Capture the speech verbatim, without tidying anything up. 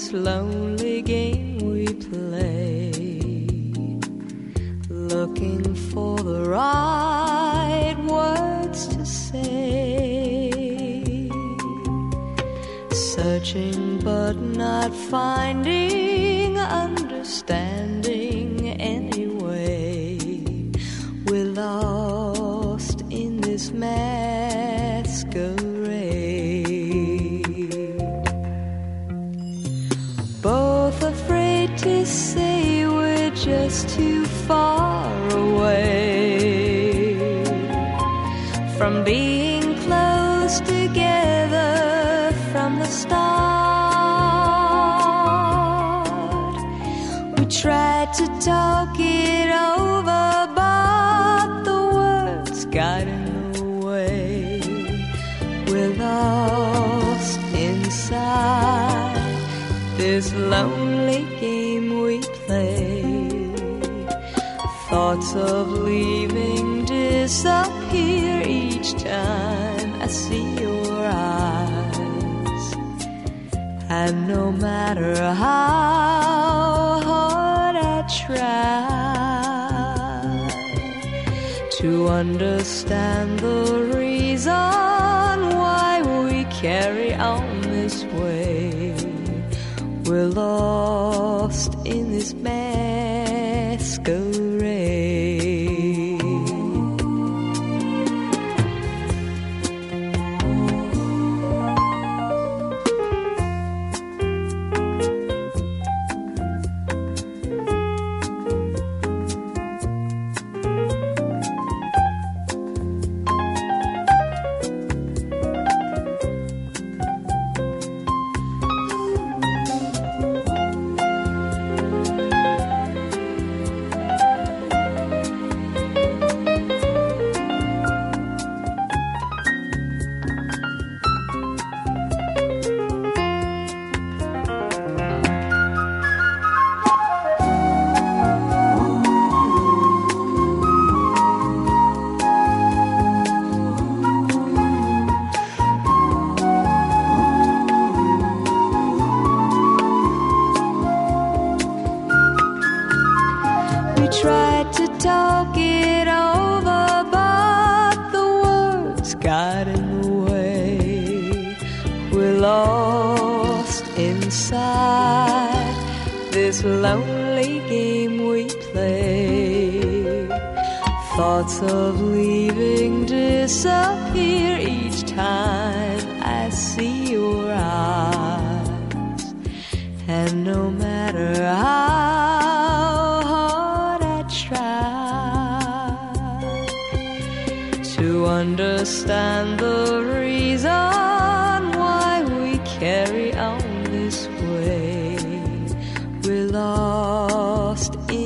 this lonely game we play, looking for the right words to say, searching but not finding understanding anyway. We're lost in this masquerade, both afraid to say we're just too far away from being close together from the start. We tried to talk it over, but the words got in the way. We're lost inside this lonely game we play. Thoughts of leaving disappear each time I see your eyes, and no matter how hard I try to understand the reason why we carry on this way, we're lost in this masquerade. Tried to talk it over, but the words got in the way. We're lost inside this lonely game we play. Thoughts of leaving disappear each time I see your eyes, and no matter how to understand the reason why we carry on this way, we're lost in